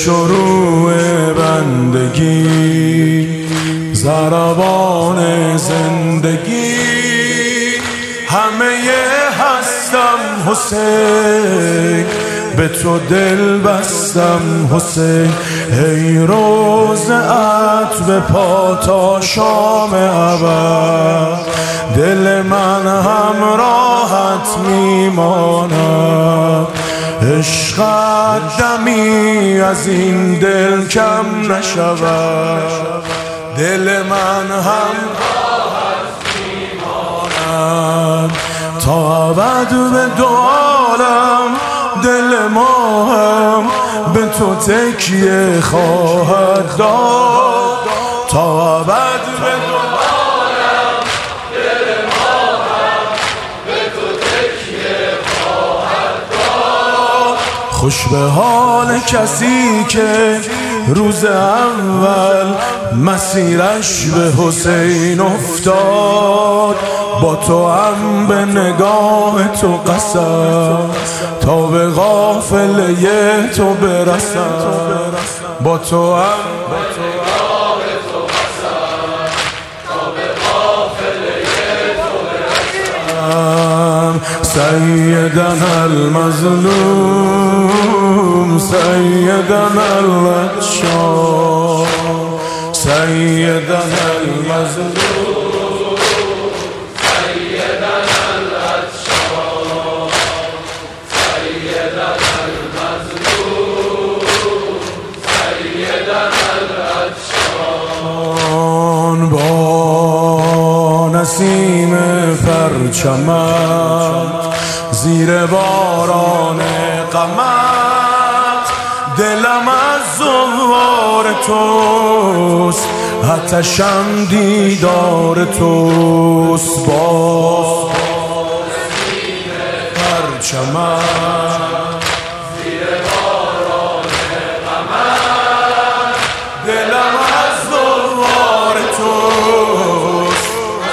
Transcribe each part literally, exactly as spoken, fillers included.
شروع بندگی، ضربان زندگی، همه هستم حسین، به تو دل بستم حسین. ای روضه‌ات به پا تا شام ابد، دل من همراهت میماند. عشقت دمی از این دل کم نشود، دل من همراهت میماند. تا ابد به دو عالم دل ما هم به تو تکیه خواهد داد. تا ابد به دو عالم دل ما هم به تو تکیه خواهد داد. خوش به حال کسی که روز اول مسیرش به حسین افتاد. با تو هم به نگاه تو قسم تا به قافله تو برسم. با تو هم به نگاه تو قسم تا به قافله تو برسم. سیدنا المظلوم، سیدنا العطشان، سیدنا المظلوم، نسیم پرچمت زیر باران غمت، دلم از زوار توست، آتشم دیدار توست. با نسیم پرچمت زیر باران غمت، دلم از زوار توست،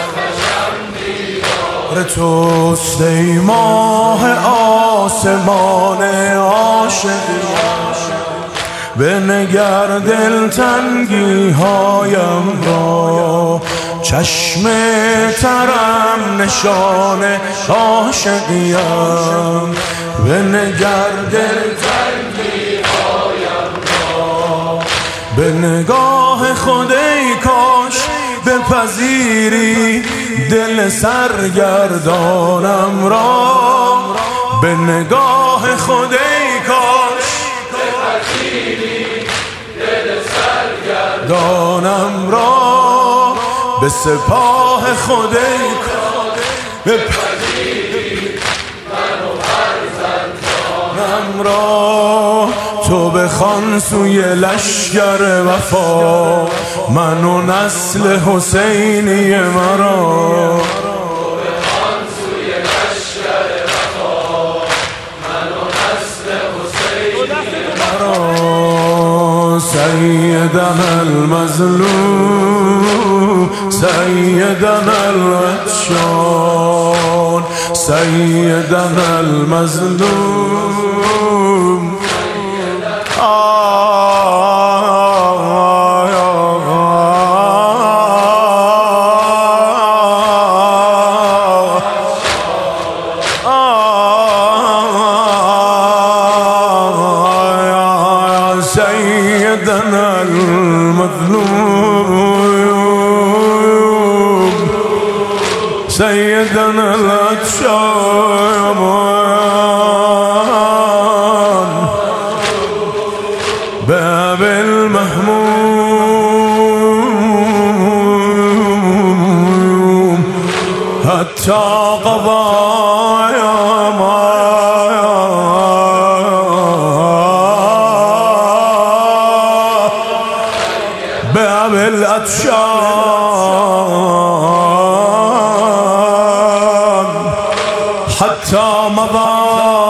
توست. ای ماه آسمان عاشقیم، بنگر دلتنگی هایم را. چشم ترم نشان عاشقیم، بنگر دلتنگی هایم را. به نگاه خود ای کاش بپذیری دل سرگردانم را. به نگاه خود ای کاش بپذیری دل سرگردانم را. به سپاه خود ای کاش بپذیری من و فرزندانم را. تو بخوان سوی لشگر وفا من و نسل حسینی مرا. سیدنا المظلوم، سیدنا العطشان، سیدنا المظلوم. سيدنا المظلوم، سيدنا العطشان، باب المهموم حتى قضى باب العطشان حتى مضى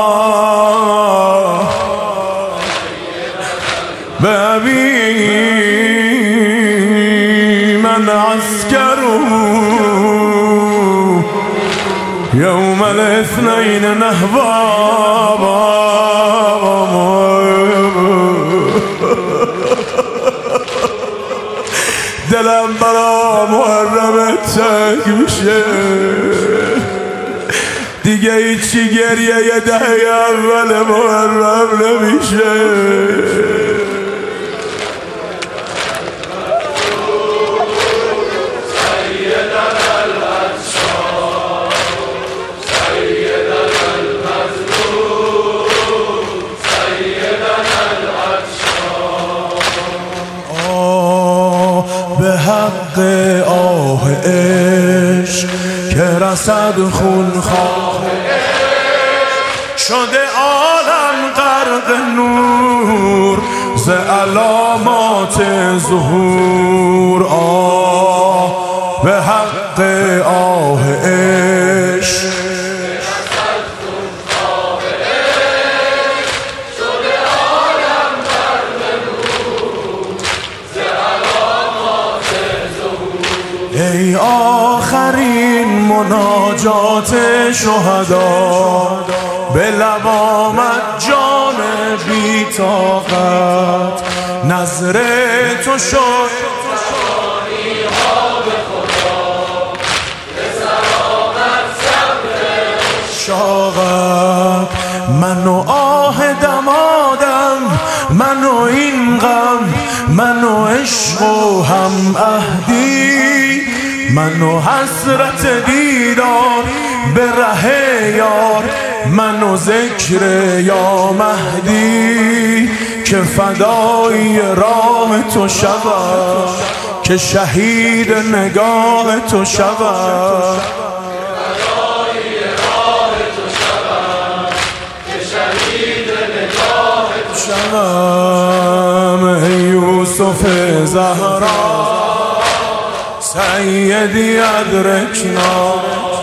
بابي من عسكره يوم الاثنين نهضى دلم برا محرم تنگ میشه دیگه هیچی گریه یه دهه اول محرم نمیشه به حق آه عشق که رسد خونخواه شده عالم غرق نور ز علامات ظهور آه به حق آه عشق ای آخرین مناجات شهدا به لب آمد جان بی طاقت نظر تو شد شاقت منو آه دمادم منو این غم منو عشق و هم عهدی منو حسرت دیدار به ره یار منو ذکر یا مهدی که فدای راه تو شود که شهید نگاه تو شود شوم ای یوسف زهرا سیدی ادرکنا